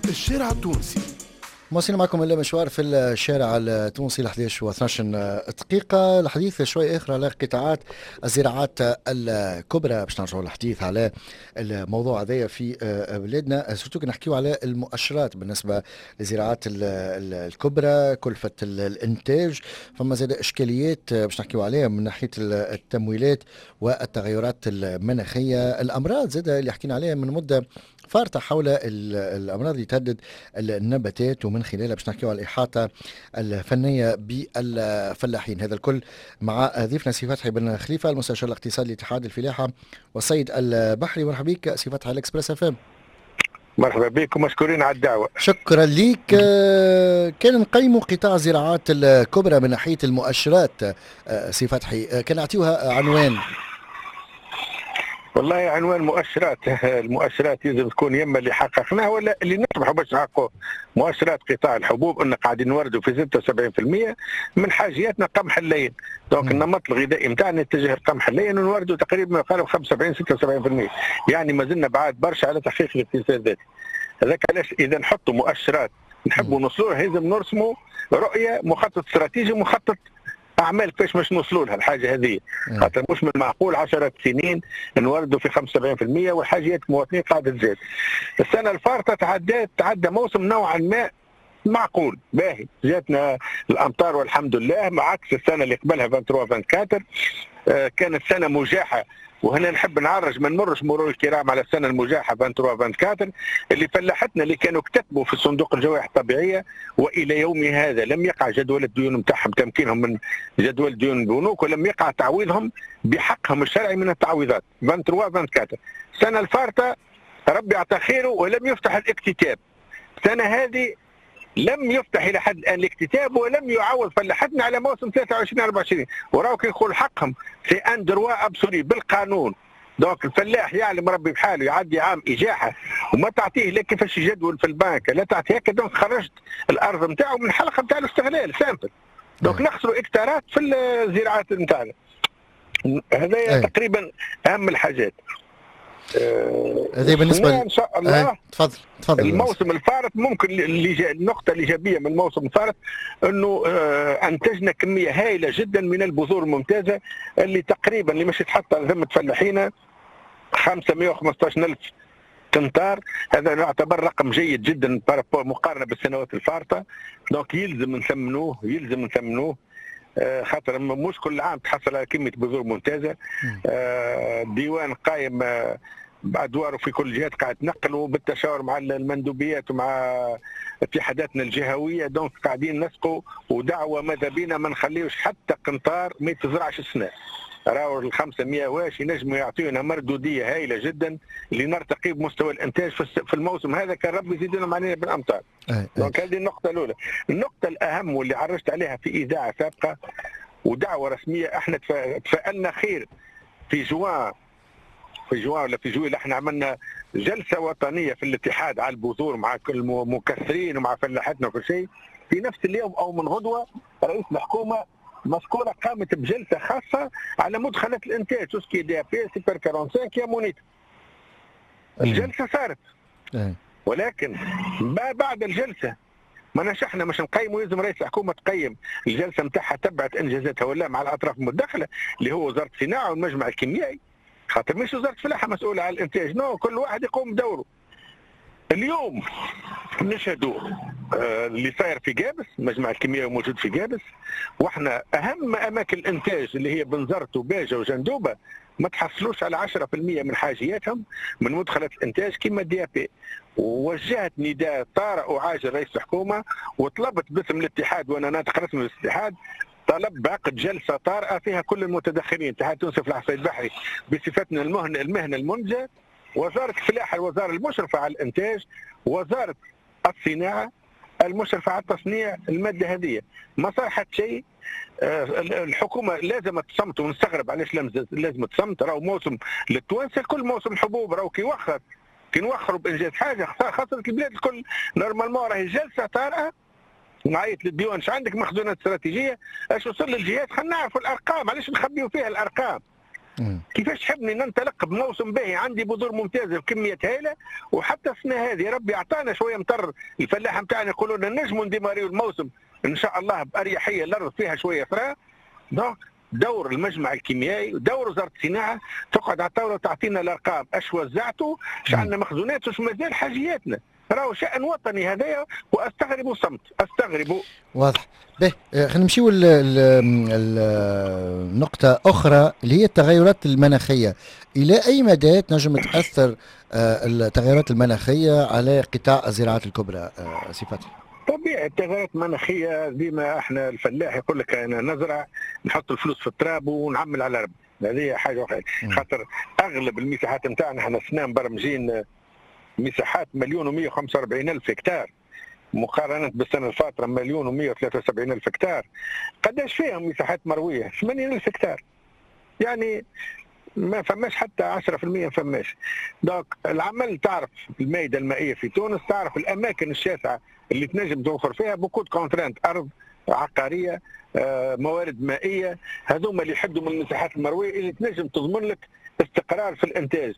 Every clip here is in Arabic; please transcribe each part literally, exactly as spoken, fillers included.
الشارع التونسي. مواصلين معكم المشوار في الشارع التونسي ل احداش و اثناش دقيقة. الحديث شوي آخر على قطاعات الزراعات الكبرى، باش نرجعوا الحديث على الموضوع هذايا في بلادنا، سورتو كي نحكيو على المؤشرات بالنسبة للزراعات الكبرى، كلفة الإنتاج. فما زاد إشكاليات باش نحكيو عليها من ناحية التمويلات والتغيرات المناخية، الأمراض زاد اللي حكينا عليها من مدة فارطة حول الأمراض اللي تهدد النباتات، ومن خلالها باش نحكيو على الإحاطة الفنية بالفلاحين. هذا الكل مع ضيفنا سي فتحي بن خليفة، المستشار الاقتصادي لاتحاد الفلاحة والصيد البحري. مرحبا بك سي فتحي على اكسبريس اف ام. مرحبا بكم، مشكورين على الدعوة. شكرا ليك. كان نقيموا قطاع الزراعات الكبرى من ناحية المؤشرات، سي فتحي كان نعطيوها عنوان. والله عنوان مؤشرات المؤشرات يجب تكون يما اللي حققناه ولا اللي نطمحوا باش نحققوه. مؤشرات قطاع الحبوب ان قاعدين نوردوا في ستة وسبعين بالمئة من حاجياتنا قمح اللين، دونك النمط الغذائي نتاعنا يتجه القمح اللين، ونوردوا تقريبا ما يقارب خمسة وسبعين ستة وسبعين بالمئة، يعني ما زلنا بعاد برشا على تحقيق الاكتفاء الذاتي. هذاك علاش اذا نحطوا مؤشرات نحبوا نوصلوا لازم نرسموا رؤيه، مخطط استراتيجي، مخطط اعمال كيفاش باش نوصلوا لها الحاجه هذه، خاطر مش من المعقول عشرة سنين نوردوا في خمسة وسبعين بالمئة والحاجيات المواطنين قاعده تزيد. السنه الفارطه تعدات تعدى موسم نوعا ما معقول باهي، جاتنا الامطار والحمد لله، مع عكس السنه اللي قبلها ثلاثة وعشرين أربعة وعشرين آه كانت سنه مجاحه. وهنا نحب نعرج ما نمرش مرور الكرام على السنه المجاحه ثلاثة وعشرين أربعة وعشرين اللي فلاحتنا اللي كانوا كتبوا في صندوق الجوائح الطبيعيه، والى يوم هذا لم يقع جدول الديون نتاعهم، تمكينهم من جدول ديون البنوك، ولم يقع تعويضهم بحقهم الشرعي من التعويضات ثلاثة وعشرين أربعة وعشرين. السنه الفارطه ربي اعطى خيره ولم يفتح الاكتتاب. السنه هذه لم يفتح الى حد الان الاكتتاب، ولم يعوض فلاحتنا على موسم ثلاثة وعشرين أربعة وعشرين، وراو كي نقول حقهم في ان دروا ابسولي بالقانون. دونك الفلاح يعلم ربي بحاله يعدي عام اجاحه وما تعطيه لا كيفاش يجدول في البنك لا تعطيه هكا، دونك خرجت الارض نتاعو من الحلقه نتاع الاستغلال سامبل، دونك نخسروا اكتارات في الزراعات نتاعنا. هذا تقريبا اهم الحاجات. هذه بالنسبه ان شاء الله. تفضل تفضل. الموسم الفارط ممكن اللي النقطه الايجابيه من الموسم الفارط انه انتجنا كميه هائله جدا من البذور الممتازه اللي تقريبا اللي مش تحط على ذمه فلاحينا خمسمئة وخمسة عشر ألف قنطار. هذا يعتبر رقم جيد جدا مقارنه بالسنوات الفارطه، دونك يلزم نثمنوه يلزم نثمنوه خاطر مش كل عام تحصل على كميه بذور ممتازه. ديوان قائم بأدواره في كل جهات قاعد تنقلوا بالتشاور مع المندوبيات ومع اتحاداتنا الجهويه، دونك قاعدين نسقوا، ودعوه ماذا بينا ما نخليوش حتى قنطار ما يتزرعش السنه. راهو ال خمسمئة واش ينجموا يعطيونا مردوديه هائله جدا لنرتقي بمستوى الانتاج في الموسم هذا، كان ربي يزيدنا معنا بالامطار. دونك هذه النقطه الاولى. النقطه الاهم واللي عرجت عليها في اذاعه سابقه ودعوه رسميه، احنا تفائلنا خير في جوان في جوان ولا في جويل، احنا عملنا جلسه وطنيه في الاتحاد على البذور مع كل المكثرين ومع فلاحتنا وكل شيء. في نفس اليوم او من غدوه رئيس الحكومه مذكوره قامت بجلسه خاصه على مدخلات الانتاج توسكي دي بي سوبر خمسة وأربعين يا مونيت. الجلسه صارت، ولكن ما بعد الجلسه ما نشحنا مش نقيموا، يلزم رئيس الحكومه تقيم الجلسه نتاعها تبعت انجازاتها ولا مع الاطراف المدخله اللي هو وزاره الصناعه والمجمع الكيميائي، خاطر مش وزاره الفلاحه مسؤوله على الانتاج، نو كل واحد يقوم بدوره. اليوم نشهدوا آه اللي صاير في جابس، المجمع الكيميائي موجود في جابس، واحنا اهم اماكن الانتاج اللي هي بنزرت وباجه وجندوبه ما تحصلوش على عشرة بالمئة من حاجياتهم من مدخلات الانتاج كما الدي بي. ووجهت نداء طارئ وعاجل رئيس الحكومه وطلبت باسم الاتحاد وانا ناطق رسمي للاتحاد، طلب بعقد جلسه طارئه فيها كل المتدخلين، اتحاد تونسي في الصيد البحري بصفتنا المهنه المهنه المنتجه، وزاره الفلاحه الوزاره المشرفه على الانتاج، وزاره الصناعه المشرفه على تصنيع الماده هذه. ما صار حتى شيء. الحكومه لازم تصمت، ونستغرب علاش لازم تصمت. راهو موسم للتوانسه الكل موسم حبوب، راهو كي وخر كي نوخروا بانجاز حاجه خسرت البلاد الكل. نورمالمون راهي جلسه طارئه نعيط للديوان، اش عندك مخزونات استراتيجيه، اش وصل للجهات، خلينا نعرفوا الارقام، علاش نخبيوا فيها الارقام. كيفاش حبني ننطلق بموسم باهي عندي بذور ممتازه بكميات هائله، وحتى السنه هذه ربي اعطانا شويه مطر، الفلاحه نتاعنا يقولوا لنا نجموا نديماريو الموسم ان شاء الله باريحيه، الارض فيها شويه ثراء. دونك دور المجمع الكيميائي ودور وزاره الصناعه تقعد على الطاوله وتعطينا الارقام، اش وزعتوا، اش عندنا مخزونات، واش مازال حاجياتنا. راهو شأن وطني هذايا، واستغرب صمت استغرب. واضح. به خلينا نمشيو لنقطة أخرى اللي هي التغيرات المناخية. إلى أي مدى تنجم تأثر التغيرات المناخية على قطاع الزراعات الكبرى سي فتحي؟ طبيعي التغيرات المناخية ديما احنا الفلاح يقول لك أنا نزرع نحط الفلوس في التراب ونعمل على ربي، هذه حاجة واحدة. خاطر أغلب المساحات نتاعنا احنا السنة مبرمجين مساحات مليون ومية وخمسة وأربعين ألف هكتار مقارنة بالسنة الفاترة مليون ومية وثلاثة وسبعين ألف هكتار. قداش فيهم مساحات مروية؟ ثمانين ألف هكتار، يعني ما فماش حتى عشرة بالمئة ما فماش. دونك العمل تعرف المائدة المائية في تونس، تعرف الأماكن الشاسعة اللي تنجم توفر فيها بوكود كونترانت، أرض عقارية، موارد مائية، هذوما اللي يحدوا من المساحات المروية اللي تنجم تضمن لك استقرار في الإنتاج.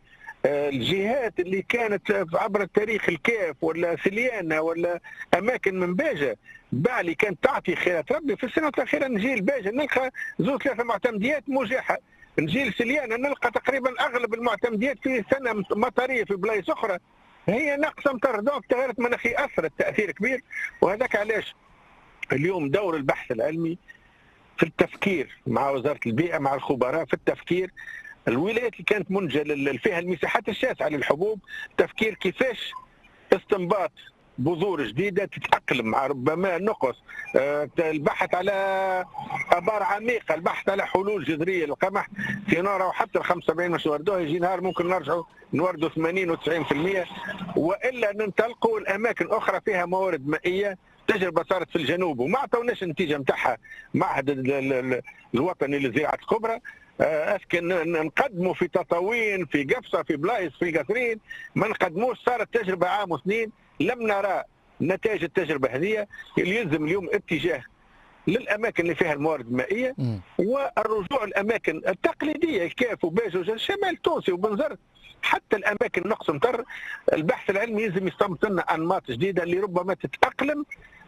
الجهات اللي كانت عبر التاريخ الكاف ولا سليانة ولا أماكن من باجة بالي كانت تعطي خيرات ربي، في السنوات الأخيرة نجي الباجة نلقى زوج ثلاثة معتمديات مجاحة، نجي سليانة نلقى تقريبا أغلب المعتمديات في سنة مطرية في بلايص أخرى هي ناقصة مطر. دونك التغيرات المناخية أثرت تأثير كبير، وهذاك علاش اليوم دور البحث العلمي في التفكير مع وزارة البيئة مع الخبراء في التفكير. الولايات اللي كانت منجة اللي فيها المساحات الشاسعة للحبوب، تفكير كيفاش استنباط بذور جديدة تتأقلم مع ربما نقص، البحث على آبار عميقة، البحث على حلول جذرية للقمح. في نورة وحتى ال خمسة وسبعين مش وردوها، يجي نهار ممكن نرجعوا نوردوا ثمانين وتسعين بالمئة، وإلا ننطلقوا الأماكن أخرى فيها موارد مائية. تجربة صارت في الجنوب وما عطوناش النتيجة نتاعها، معهد الوطني للزراعة الكبرى أسكن نقدموا في تطاوين في قفصة في بلايص في قصرين ما نقدموش. صارت تجربة عام وسنين لم نرى نتائج التجربة هذه. اللي يلزم اليوم اتجاه للأماكن اللي فيها الموارد المائية والرجوع الأماكن التقليدية الكاف وباج والشمال التونسي وبنزرت حتى الأماكن نقص مطر. البحث العلمي يلزم يستنبط لنا أنماط جديدة اللي ربما تتأقلم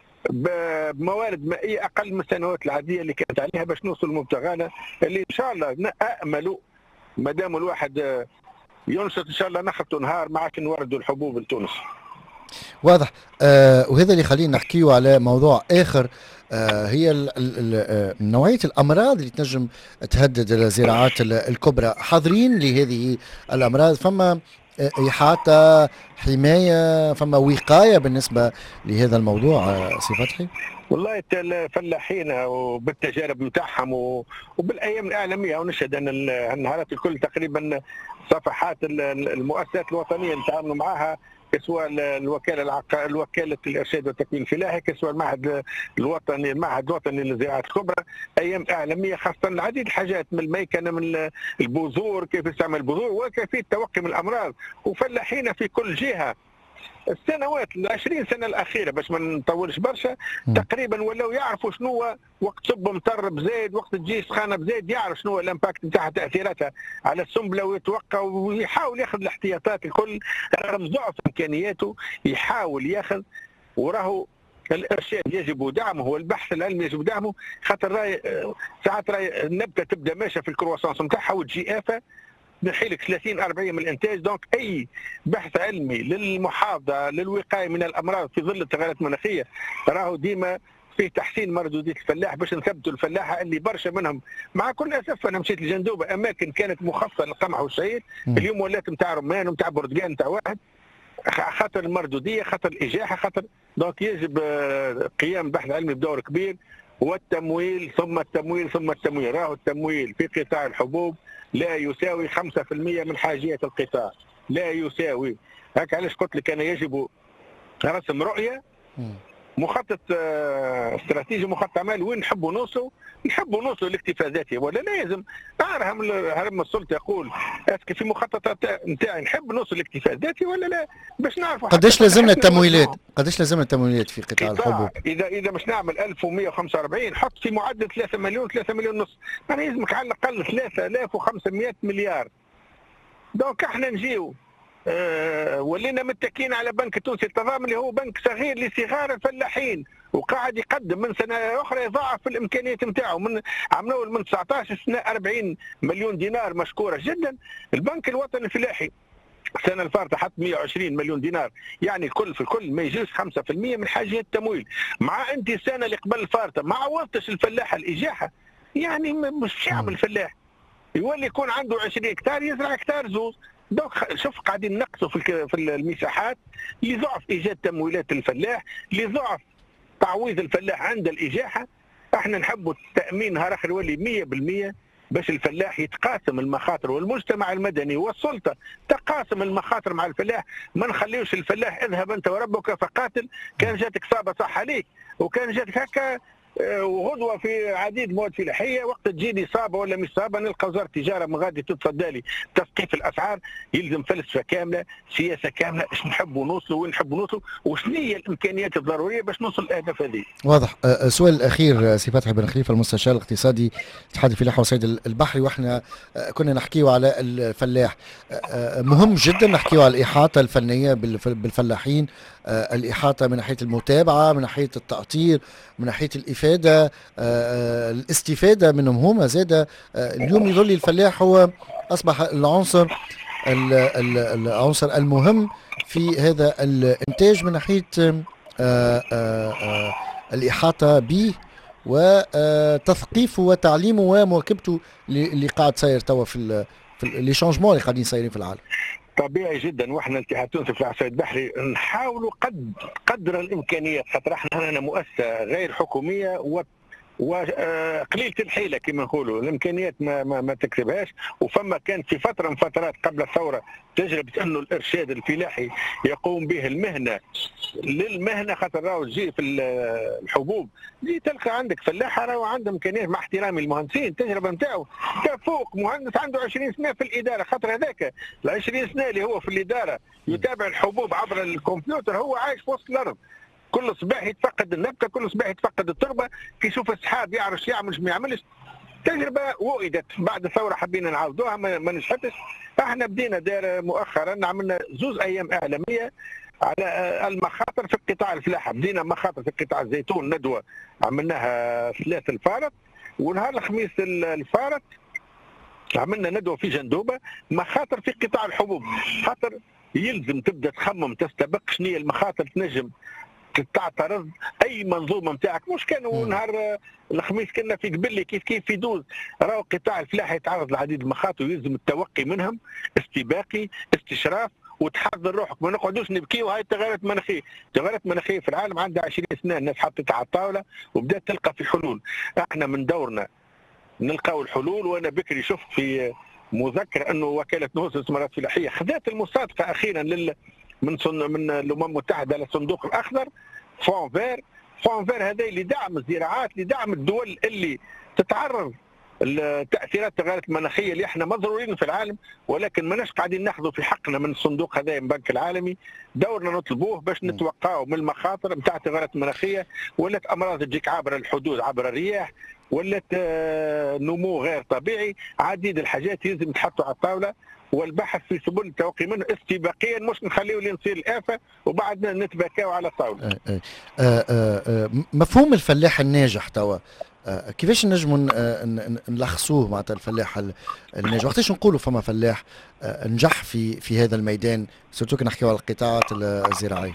بموارد مائية أقل من السنوات العادية اللي كانت عليها باش نوصل لمبتغانا اللي إن شاء الله نأمل ما دام الواحد ينشط إن شاء الله نخطو نهار ما عادش نوردوا الحبوب لتونس. واضح. آه وهذا اللي خلينا نحكيه على موضوع آخر، آه هي ال ال نوعية الأمراض اللي تنجم تهدد الزراعات الكبرى. حاضرين لهذه الأمراض؟ فما إحاطة، حماية، فما وقاية بالنسبة لهذا الموضوع سي فتحي؟ والله الفلاحين وبالتجارب نتاعهم وبالايام الاعلاميه ونشهد ان النهارات الكل تقريبا صفحات المؤسسات الوطنيه اللي تعاملوا معها، كسوى الوكاله العق... الوكاله الارشاد والتكوين الفلاحي، كسوى المعهد الوطني المعهد الوطني للزراعه الكبرى، ايام اعلاميه خاصه العديد الحاجات من الميكنه من البذور، كيف استعمال البذور وكيفيه التوقي من الامراض، وفلاحين في كل جهه. السنوات العشرين سنه الاخيره باش ما نطولش برشا تقريبا ولاو يعرفوا شنو وقت صب مطر بزايد، وقت تجي سخانه بزايد، يعرف شنو الامباكت نتاعها تاثيراتها على السنبله ويتوقع ويحاول ياخذ الاحتياطات الكل رغم ضعف امكانياته، يحاول ياخذ. وراهو الارشاد يجب دعمه والبحث العلمي يجب دعمه، خاطر راي ساعات راي النبته تبدا ماشيه في الكرواسونس نتاعها وتجي افه نحيلك ثلاثين أربعين من الانتاج. دونك اي بحث علمي للمحافظه للوقايه من الامراض في ظل التغيرات المناخيه راهو ديما فيه تحسين مردوديه الفلاح باش نثبتوا الفلاحه اللي برشا منهم مع كل اسف. انا مشيت لجندوبه اماكن كانت مخصصه للقمح والشعير اليوم ولات نتاع رمان ونتاع برتقال نتاع واحد، خاطر المردوديه خاطر الاجاحه خاطر. دونك يجب قيام البحث العلمي بدور كبير والتمويل ثم التمويل ثم التمويل. راهو التمويل في قطاع الحبوب لا يساوي خمسة بالمئة من حاجيات القطاع، لا يساوي. هكا علاش قلت لك انا يجب رسم رؤيه مخطط استراتيجي، مخطط اعمال وين نحبوا نوصلوا. نحبوا نوصلوا للاكتفاء الذاتي ولا لازم هرم هرم السلطه يقول اسكي في مخططات نتاعي نحب نوصل للاكتفاء الذاتي ولا لا، باش نعرفوا قداش لازمنا التمويلات، قداش لازمنا التمويلات في قطاع الحبوب. اذا اذا مش نعمل ألف ومئة وخمسة وأربعين حط في معدل ثلاثة مليون ثلاثة مليون ونص، يعني يلزمك على الاقل ثلاثة آلاف وخمسمئة مليار. دونك احنا نجيو أه ولينا متكين على بنك التونسي التضامن اللي هو بنك صغير لصغار الفلاحين، وقاعد يقدم من سنه اخرى يضاعف في الامكانيات نتاعو. من عملوا من تسعطاش سنه أربعين مليون دينار مشكوره جدا. البنك الوطني الفلاحي السنه الفارطه حط مئة وعشرين مليون دينار، يعني الكل في الكل ما يجيش خمسة بالمئة من حاجه التمويل. مع انت السنه اللي قبل الفارطه ما عوضتش الفلاح الاجاحه، يعني مش يعمل الفلاح يولي يكون عنده عشرين هكتار يزرع هكتار زوز. دوك شوف قاعدين نقصوا في في المساحات لضعف ايجاد تمويلات الفلاح، لضعف تعويض الفلاح عند الاجاحه. احنا نحبوا التامين نهار اخر يولي مئة بالمئة باش الفلاح يتقاسم المخاطر، والمجتمع المدني والسلطه تقاسم المخاطر مع الفلاح. ما نخليوش الفلاح اذهب انت وربك فقاتل، كان جاتك صابه صح عليك، وكان جاتك هكا وغدوه في عديد مواد فلاحيه وقت تجيني صابه ولا مش صابه نلقى وزاره التجاره من غادي تتفضى لي تثقيف الاسعار. يلزم فلسفه كامله، سياسه كامله، ايش نحبوا نوصلوا وين نحبوا نوصلوا وشنو هي الامكانيات الضروريه باش نوصل للاهداف هذه. واضح. السؤال الاخير سي فتحي بن خليفه المستشار الاقتصادي اتحاد الفلاحه والصيد البحري، واحنا كنا نحكيو على الفلاح، مهم جدا نحكيو على الاحاطه الفنيه بالفلاحين، الإحاطة من ناحية المتابعة، من ناحية التأطير، من ناحية الإفادة، الاستفادة منهم هما زادة. اليوم يظل الفلاح هو أصبح العنصر العنصر المهم في هذا الإنتاج من ناحية الإحاطة به وتثقيفه وتعليمه ومواكبته اللي قاعد صاير توا في لي شونجمون اللي قاعدين صايرين في العالم. طبيعي جدا، واحنا الاتحاد التونسي في الصيد البحري نحاولوا قد قدر الامكانيات، خاطر احنا هنا مؤسسه غير حكوميه و وقليله الحيله كما نقولوا، الامكانيات ما, ما, ما تكسبهاش. وفما كان في فتره من فترات قبل الثوره تجربه انه الارشاد الفلاحي يقوم به المهنه للمهنه، خاطر راهو تجي في الحبوب تجي تلقى عندك فلاحه راهو عنده امكانيات، مع احترامي للمهندسين التجربه نتاعو تفوق مهندس عنده عشرين سنه في الاداره، خاطر هذاك ال عشرين سنه اللي هو في الاداره يتابع الحبوب عبر الكمبيوتر، هو عايش في وسط الارض، كل صباح يتفقد النبته، كل صباح يتفقد التربه، كي يشوف السحاب يعرف يعمل ما يعملش. تجربه وئدت بعد الثوره حبينا نعاودوها ما, ما نجحتش. احنا بدينا دار مؤخرا عملنا زوز ايام اعلاميه على المخاطر في قطاع الفلاحه، بدينا مخاطر في قطاع الزيتون ندوه عملناها ثلاث الفارط، ونهار الخميس الفارط عملنا ندوه في جندوبه مخاطر في قطاع الحبوب. خاطر يلزم تبدا تخمم تستبق شنو هي المخاطر تنجم تعترض اي منظومه نتاعك. مش كانوا نهار الخميس كنا في قبل كيف كيف في دوز راهو قطاع الفلاحه يتعرض لعديد المخاطر ويلزم التوقي منهم، استباقي، استشراف، وتحضر روحك. ما نقعدوش نبكيو هاي التغيرات المناخيه، التغيرات المناخيه في العالم عندها عشرين سنه، الناس حطت على الطاوله وبدات تلقى في حلول. احنا من دورنا نلقاو الحلول. وانا بكري شفت في مذكره انه وكاله نهوض الاستثمارات الفلاحيه خذت المصادقه اخيرا لل من صن... من الامم المتحده للصندوق الاخضر فون فير. فون فير هذا لدعم الزراعات، لدعم الدول اللي تتعرض لتاثيرات التغيرات المناخيه اللي احنا مضرورين في العالم، ولكن ماناش قاعدين ناخذوا في حقنا من الصندوق هذا من البنك العالمي. دورنا نطلبوه باش نتوقعوا من المخاطر نتاع التغيرات المناخيه، ولات امراض تجيك عبر الحدود عبر الرياح، ولات نمو غير طبيعي، عديد الحاجات يلزم تحطوا على الطاوله والبحث في سبل التوقي منه استباقيا، مش نخليه اللي نصير الآفة وبعدنا نتباكاو على الطاولة. آه آه آه آه مفهوم الفلاح الناجح توا آه كيفاش نجموا نلخصوه معناتها الفلاح الناجح؟ وقتاش نقولوا فما فلاح آه نجح في في هذا الميدان، سورتو كي نحكيو على القطاعات الزراعية؟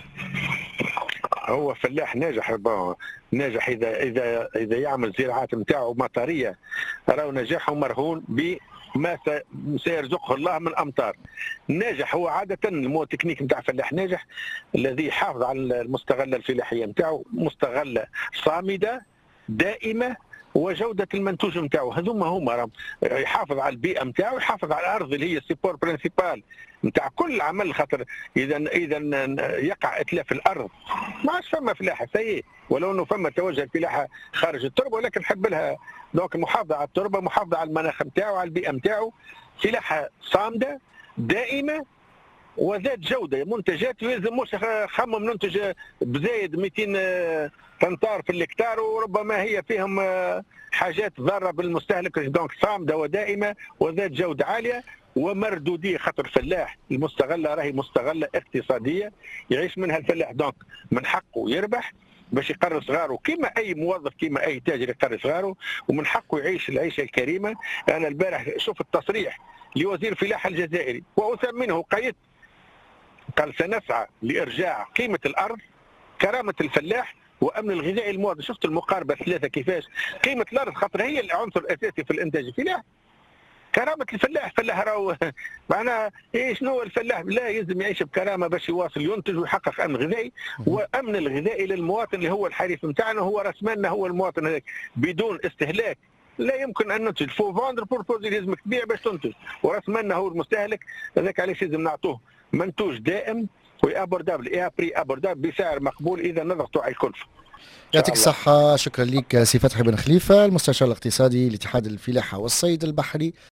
هو فلاح ناجح ناجح اذا اذا اذا يعمل زراعات نتاعو مطريه، راهو نجاحه مرهون ب ما سيرزقه الله من امطار. الناجح هو عاده المو تكنيك نتاع فلاح ناجح الذي يحافظ على المستغله الفلاحيه نتاعو، مستغله صامده دائمه وجوده المنتوج نتاعو. هذوما هما يحافظ على البيئه نتاعو، يحافظ على الارض اللي هي السيبور برينسيبال نتاع كل عمل. خاطر اذا اذا يقع اتلاف الارض ما عادش فما فلاحه سيء، ولو انه فما توجه الفلاحه خارج التربه، ولكن نحب لها دونك المحافظه على التربه، محافظه على المناخ نتاعو، على البيئه نتاعو، فلاحه صامده دائمه وذات جوده. منتجات يلزم مش خمم ننتج بزايد مئتين طنطار في الهكتار وربما هي فيهم حاجات ضاره بالمستهلك. دونك صامده ودائمه وذات جوده عاليه ومردوديه، خاطر الفلاح المستغله راهي مستغله اقتصاديه يعيش منها الفلاح، دونك من حقه يربح باش يقرر صغاره كما اي موظف كما اي تاجر يقرر صغاره، ومن حقه يعيش العيشه الكريمه. انا البارح شوف التصريح لوزير الفلاحه الجزائري واثمنه قيد، قال سنسعى لارجاع قيمه الارض، كرامه الفلاح، وامن الغذائي للمواطن. شفت المقاربه الثلاثه كيفاش؟ قيمه الارض خاطر هي العنصر الاساسي في الانتاج الفلاحي، كرامه الفلاح. الفلاح راهو معناها ايه شنو الفلاح؟ لا يلزم يعيش بكرامه باش يواصل ينتج ويحقق امن غذائي، وامن الغذائي للمواطن اللي هو الحريف نتاعنا، هو راس مالنا هو المواطن هذاك. بدون استهلاك لا يمكن ان ننتج. فو فوندر بور برودوي لازمك تبيع باش تنتج، وراس مالنا هو المستهلك. هذاك علاش لازم نعطوه منتوج دائم وابوردابل اي ابري ابوردابل بسعر مقبول اذا نضغطوا على الكلفه. يعطيك الصحة. شكرا لك سي فتحي بن خليفة، المستشار الاقتصادي لاتحاد الفلاحة والصيد البحري.